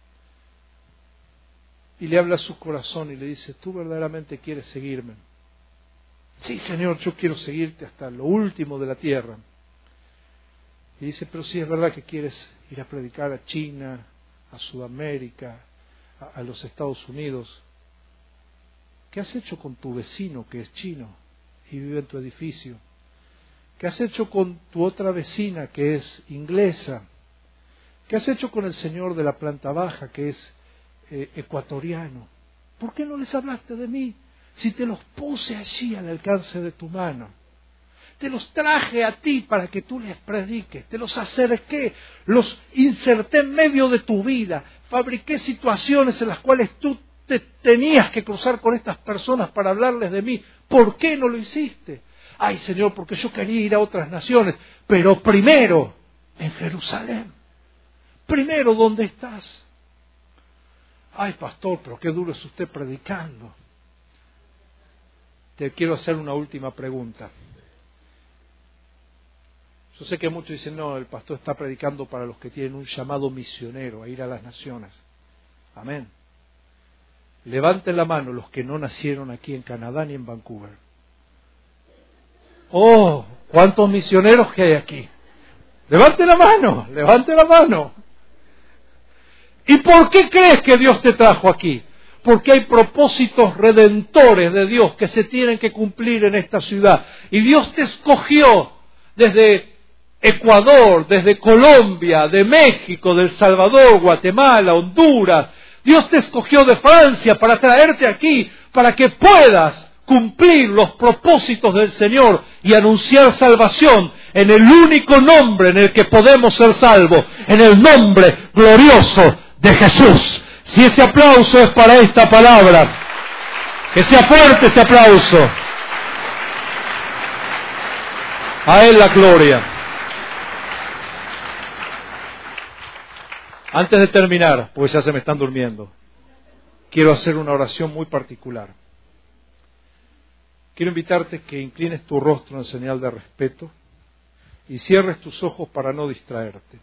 Speaker 2: y le habla a su corazón y le dice, ¿tú verdaderamente quieres seguirme? Sí, Señor, yo quiero seguirte hasta lo último de la tierra. Y dice, pero si es verdad que quieres ir a predicar a China, a Sudamérica, a, a los Estados Unidos, ¿qué has hecho con tu vecino que es chino y vive en tu edificio? ¿Qué has hecho con tu otra vecina que es inglesa? ¿Qué has hecho con el señor de la planta baja que es eh, ecuatoriano? ¿Por qué no les hablaste de mí? Si te los puse allí al alcance de tu mano. Te los traje a ti para que tú les prediques, te los acerqué, los inserté en medio de tu vida, fabriqué situaciones en las cuales tú te tenías que cruzar con estas personas para hablarles de mí. ¿Por qué no lo hiciste? Ay, Señor, porque yo quería ir a otras naciones, pero primero en Jerusalén. Primero, ¿dónde estás? Ay, pastor, pero qué duro es usted predicando. Te quiero hacer una última pregunta. Yo sé que muchos dicen, no, el pastor está predicando para los que tienen un llamado misionero a ir a las naciones. Amén. Levanten la mano los que no nacieron aquí en Canadá ni en Vancouver. ¡Oh! ¿Cuántos misioneros que hay aquí? Levante la mano, levante la mano. ¿Y por qué crees que Dios te trajo aquí? Porque hay propósitos redentores de Dios que se tienen que cumplir en esta ciudad. Y Dios te escogió desde Ecuador, desde Colombia, de México, de El Salvador, Guatemala, Honduras. Dios te escogió de Francia para traerte aquí, para que puedas cumplir los propósitos del Señor y anunciar salvación en el único nombre en el que podemos ser salvos, en el nombre glorioso de Jesús. Si ese aplauso es para esta palabra, que sea fuerte ese aplauso. A Él la gloria. Antes de terminar, pues ya se me están durmiendo, quiero hacer una oración muy particular. Quiero invitarte que inclines tu rostro en señal de respeto y cierres tus ojos para no distraerte.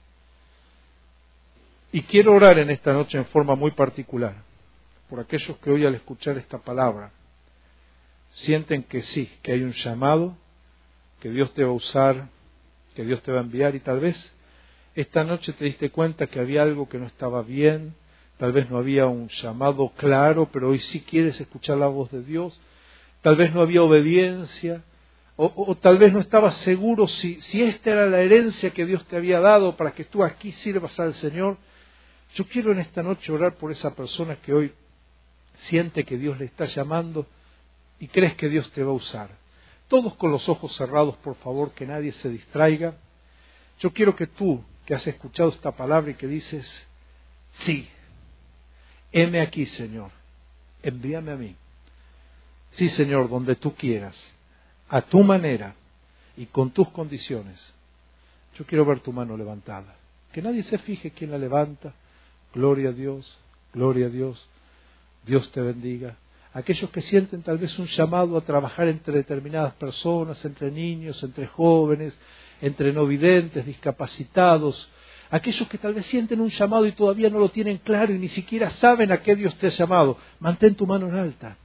Speaker 2: Y quiero orar en esta noche en forma muy particular por aquellos que hoy al escuchar esta palabra sienten que sí, que hay un llamado, que Dios te va a usar, que Dios te va a enviar y tal vez esta noche te diste cuenta que había algo que no estaba bien, tal vez no había un llamado claro, pero hoy sí quieres escuchar la voz de Dios, tal vez no había obediencia, o, o tal vez no estabas seguro si, si esta era la herencia que Dios te había dado para que tú aquí sirvas al Señor. Yo quiero en esta noche orar por esa persona que hoy siente que Dios le está llamando y crees que Dios te va a usar. Todos con los ojos cerrados, por favor, que nadie se distraiga. Yo quiero que tú, que has escuchado esta palabra y que dices, Sí, heme aquí, Señor, envíame a mí. Sí, Señor, donde tú quieras, a tu manera y con tus condiciones. Yo quiero ver tu mano levantada. Que nadie se fije quién la levanta. Gloria a Dios, gloria a Dios. Dios te bendiga. Aquellos que sienten tal vez un llamado a trabajar entre determinadas personas, entre niños, entre jóvenes, entre no videntes, discapacitados. Aquellos que tal vez sienten un llamado y todavía no lo tienen claro y ni siquiera saben a qué Dios te ha llamado. Mantén tu mano en alta.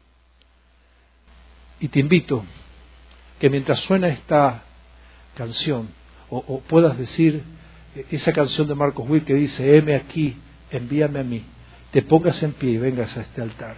Speaker 2: Y te invito que mientras suena esta canción, o, o puedas decir esa canción de Marcos Witt que dice, heme aquí, envíame a mí, te pongas en pie y vengas a este altar.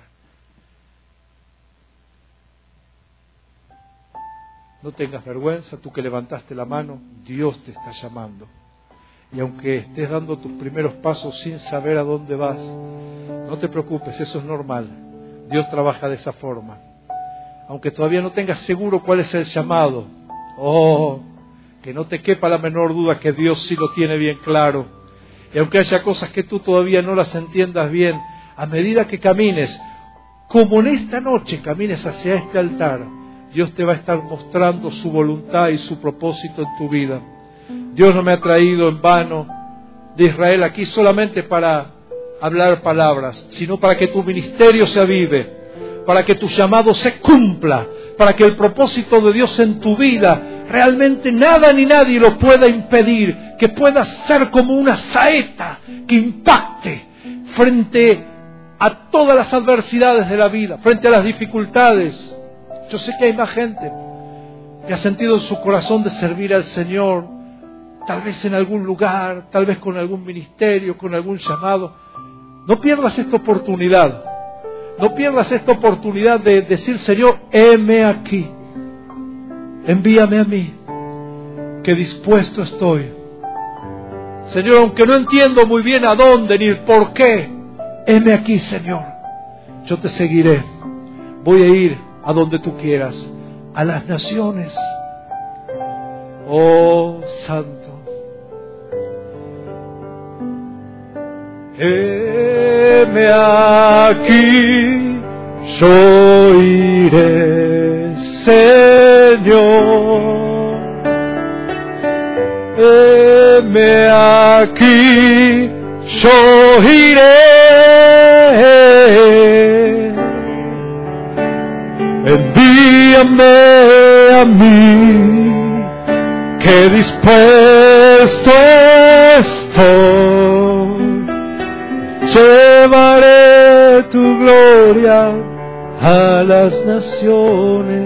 Speaker 2: No tengas vergüenza, tú que levantaste la mano, Dios te está llamando. Y aunque estés dando tus primeros pasos sin saber a dónde vas, no te preocupes, eso es normal. Dios trabaja de esa forma. Aunque todavía no tengas seguro cuál es el llamado, oh, que no te quepa la menor duda que Dios sí lo tiene bien claro. Y aunque haya cosas que tú todavía no las entiendas bien, a medida que camines, como en esta noche camines hacia este altar, Dios te va a estar mostrando su voluntad y su propósito en tu vida. Dios no me ha traído en vano de Israel aquí solamente para hablar palabras, sino para que tu ministerio se avive, para que tu llamado se cumpla, para que el propósito de Dios en tu vida realmente nada ni nadie lo pueda impedir, que puedas ser como una saeta que impacte frente a todas las adversidades de la vida, frente a las dificultades. Yo sé que hay más gente que ha sentido en su corazón de servir al Señor, tal vez en algún lugar, tal vez con algún ministerio, con algún llamado. No pierdas esta oportunidad. No pierdas esta oportunidad de decir, Señor, heme aquí, envíame a mí, que dispuesto estoy. Señor, aunque no entiendo muy bien a dónde ni el por qué, heme aquí, Señor. Yo te seguiré. Voy a ir a donde tú quieras, a las naciones. Oh, Santo. Heme aquí, yo iré, Señor. Heme aquí, yo iré. Envíame a mí, que dispuesto estoy. Llevaré tu gloria a las naciones.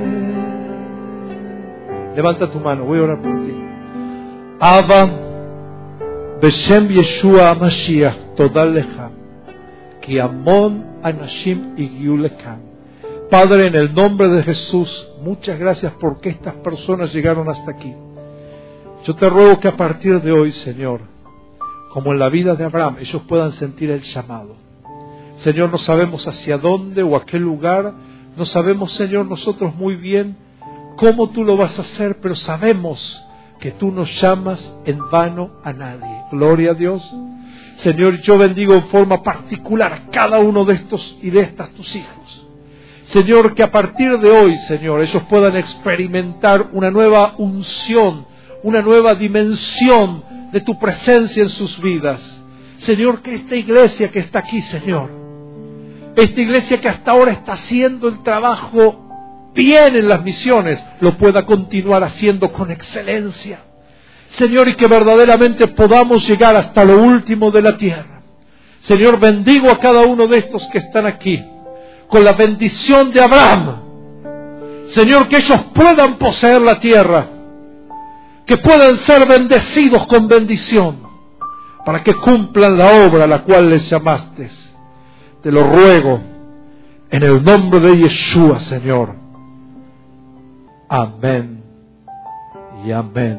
Speaker 2: Levanta tu mano, voy a orar por ti. Abba, Beshem Yeshua Mashiach, Todal Lecha, Ki Amon Anashim Igiu Lekam. Padre, en el nombre de Jesús, muchas gracias porque estas personas llegaron hasta aquí. Yo te ruego que a partir de hoy, Señor, como en la vida de Abraham, ellos puedan sentir el llamado. Señor, no sabemos hacia dónde o a qué lugar, no sabemos, Señor, nosotros muy bien cómo tú lo vas a hacer, pero sabemos que tú no llamas en vano a nadie. Gloria a Dios. Señor, yo bendigo en forma particular a cada uno de estos y de estas tus hijos. Señor, que a partir de hoy, Señor, ellos puedan experimentar una nueva unción, una nueva dimensión de tu presencia en sus vidas. Señor, que esta iglesia que está aquí, Señor, esta iglesia que hasta ahora está haciendo el trabajo bien en las misiones, lo pueda continuar haciendo con excelencia. Señor, y que verdaderamente podamos llegar hasta lo último de la tierra. Señor, bendigo a cada uno de estos que están aquí, con la bendición de Abraham. Señor, que ellos puedan poseer la tierra, que puedan ser bendecidos con bendición, para que cumplan la obra a la cual les llamaste. Te lo ruego en el nombre de Yeshua, Señor. Amén y amén.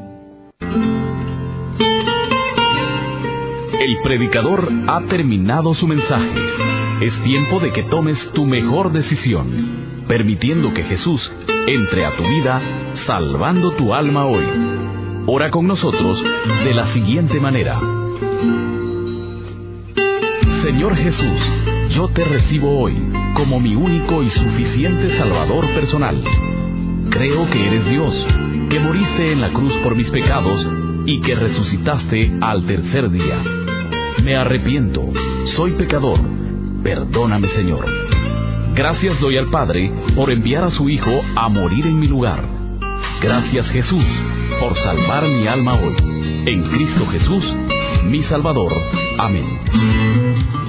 Speaker 3: El predicador ha terminado su mensaje. Es tiempo de que tomes tu mejor decisión, permitiendo que Jesús entre a tu vida, salvando tu alma hoy. Ora con nosotros de la siguiente manera. Señor Jesús, yo te recibo hoy como mi único y suficiente Salvador personal. Creo que eres Dios, que moriste en la cruz por mis pecados y que resucitaste al tercer día. Me arrepiento, soy pecador, perdóname, Señor. Gracias doy al Padre por enviar a su Hijo a morir en mi lugar. Gracias, Jesús, por salvar mi alma hoy. En Cristo Jesús, mi Salvador. Amén.